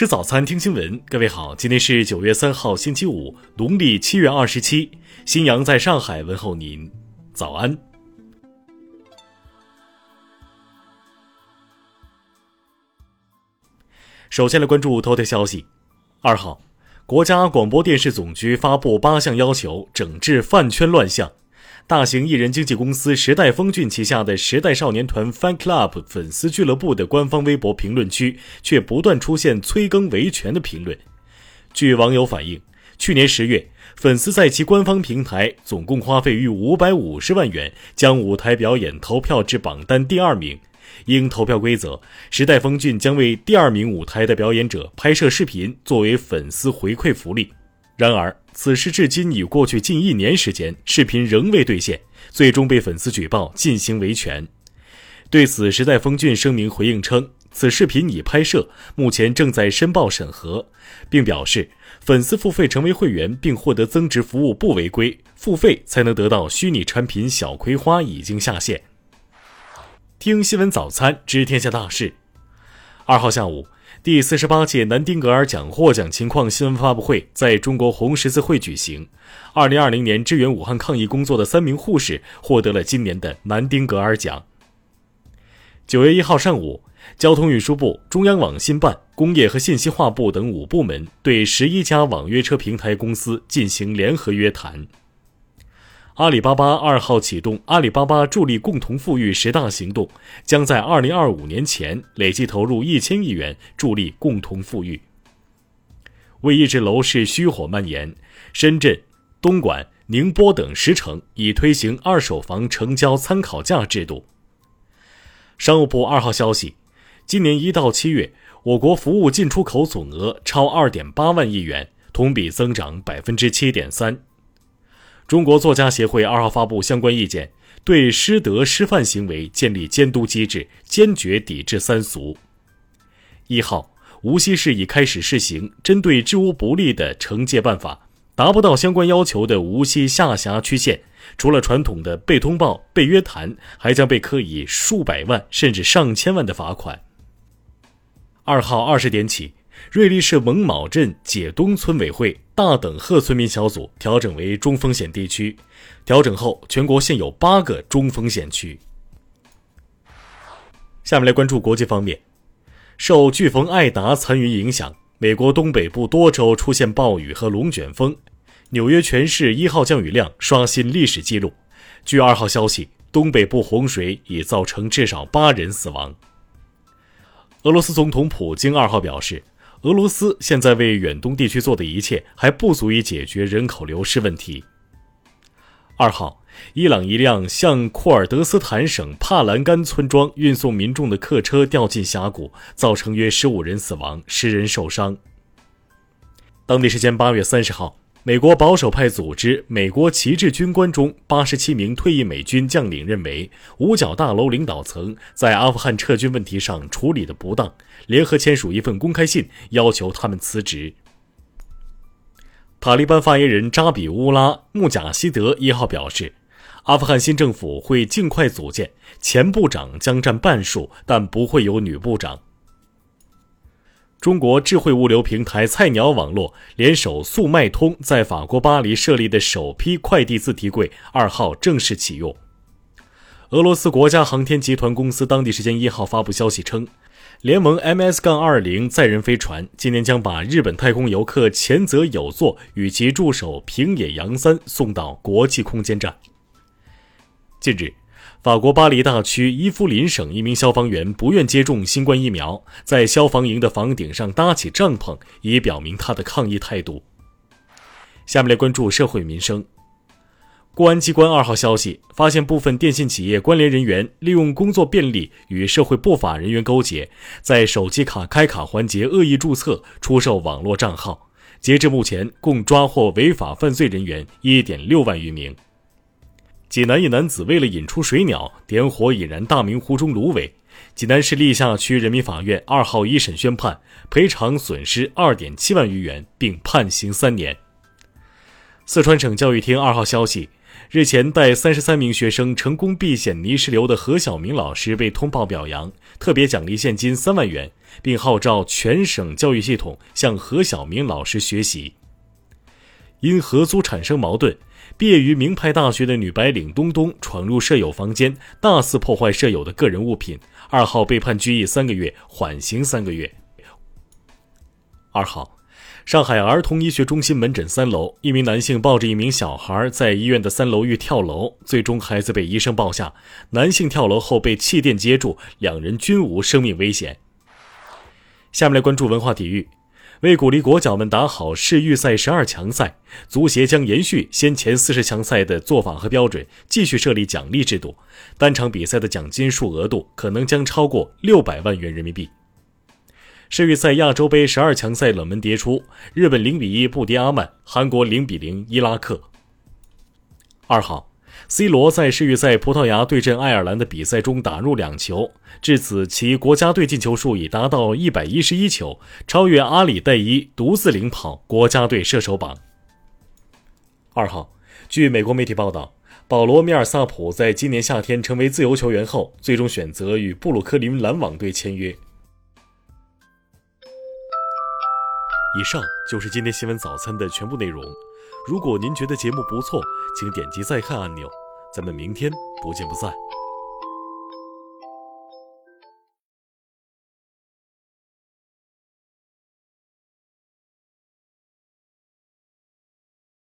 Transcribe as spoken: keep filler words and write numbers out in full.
吃早餐，听新闻。各位好，今天是九月三号，星期五，农历七月二十七。新阳在上海问候您，早安。首先来关注头条消息。二号，国家广播电视总局发布八项要求，整治饭圈乱象。大型艺人经纪公司时代峰峻旗下的时代少年团 Fan Club 粉丝俱乐部的官方微博评论区却不断出现催更维权的评论。据网友反映，去年十月，粉丝在其官方平台总共花费逾五百五十万元，将舞台表演投票至榜单第二名。应投票规则，时代峰峻将为第二名舞台的表演者拍摄视频作为粉丝回馈福利。然而，此事至今已过去近一年时间，视频仍未兑现，最终被粉丝举报进行维权。对此，时代峰峻声明回应称，此视频已拍摄，目前正在申报审核，并表示粉丝付费成为会员并获得增值服务不违规，付费才能得到虚拟产品小葵花已经下线。听新闻早餐知天下大事。二号下午，第四十八届南丁格尔奖获奖情况新闻发布会在中国红十字会举行。二零二零年支援武汉抗疫工作的三名护士获得了今年的南丁格尔奖。九月一号上午，交通运输部、中央网信办、工业和信息化部等五部门对十一家网约车平台公司进行联合约谈。阿里巴巴二号启动阿里巴巴助力共同富裕十大行动，将在二零二五年前累计投入一千亿元助力共同富裕。为抑制楼市虚火蔓延，深圳、东莞、宁波等十城已推行二手房成交参考价制度。商务部二号消息，今年一到七月，我国服务进出口总额超 二点八万亿元，同比增长 百分之七点三。中国作家协会二号发布相关意见，对师德师范行为建立监督机制，坚决抵制三俗。一号，无锡市已开始试行针对治污不力的惩戒办法，达不到相关要求的无锡下辖区县，除了传统的被通报、被约谈，还将被科以数百万甚至上千万的罚款。二号二十点起，瑞丽市蒙卯镇解东村委会大等贺村民小组调整为中风险地区，调整后全国现有八个中风险区。下面来关注国际方面。受飓风艾达残余影响，美国东北部多州出现暴雨和龙卷风，纽约全市一号降雨量刷新历史纪录。据二号消息，东北部洪水已造成至少八人死亡。俄罗斯总统普京二号表示，俄罗斯现在为远东地区做的一切还不足以解决人口流失问题。二号，伊朗一辆向库尔德斯坦省帕兰甘村庄运送民众的客车掉进峡谷，造成约十五人死亡，十人受伤。当地时间八月三十号，美国保守派组织美国旗帜军官中八十七名退役美军将领认为，五角大楼领导层在阿富汗撤军问题上处理的不当，联合签署一份公开信，要求他们辞职。塔利班发言人扎比乌拉·穆贾希德一号表示，阿富汗新政府会尽快组建，前部长将占半数，但不会有女部长。中国智慧物流平台菜鸟网络联手速卖通在法国巴黎设立的首批快递自提柜二号正式启用。俄罗斯国家航天集团公司当地时间一号发布消息称，联盟 M S 二十 载人飞船今年将把日本太空游客前泽友作与其助手平野洋三送到国际空间站。近日，法国巴黎大区伊夫林省一名消防员不愿接种新冠疫苗，在消防营的房顶上搭起帐篷，以表明他的抗议态度。下面来关注社会民生。公安机关二号消息，发现部分电信企业关联人员利用工作便利与社会不法人员勾结，在手机卡开卡环节恶意注册，出售网络账号。截至目前，共抓获违法犯罪人员 一点六万余名。济南一男子为了引出水鸟，点火引燃大明湖中芦苇。济南市历下区人民法院二号一审宣判，赔偿损失 二点七万余元，并判刑三年。四川省教育厅二号消息， 日前带三十三名学生成功避险泥石流的何晓明老师被通报表扬，特别奖励现金三万元，并号召全省教育系统向何晓明老师学习。因合租产生矛盾，毕业于名牌大学的女白领东东闯入舍友房间，大肆破坏舍友的个人物品，二号被判拘役三个月，缓刑三个月。二号，上海儿童医学中心门诊三楼，一名男性抱着一名小孩在医院的三楼欲跳楼，最终孩子被医生抱下，男性跳楼后被气垫接住，两人均无生命危险。下面来关注文化体育。为鼓励国脚们打好世预赛十二强赛，足协将延续先前四十强赛的做法和标准，继续设立奖励制度，单场比赛的奖金数额度可能将超过六百万元人民币。世预赛亚洲杯十二强赛冷门迭出，日本零比一不敌阿曼，韩国零比零伊拉克。二号，C 罗在世预赛葡萄牙对阵爱尔兰的比赛中打入两球，至此其国家队进球数已达到一百一十一球，超越阿里代伊，独自领跑国家队射手榜。二号，据美国媒体报道，保罗·米尔萨普在今年夏天成为自由球员后，最终选择与布鲁克林篮网队签约。以上就是今天新闻早餐的全部内容。如果您觉得节目不错，请点击再看按钮。咱们明天不见不散。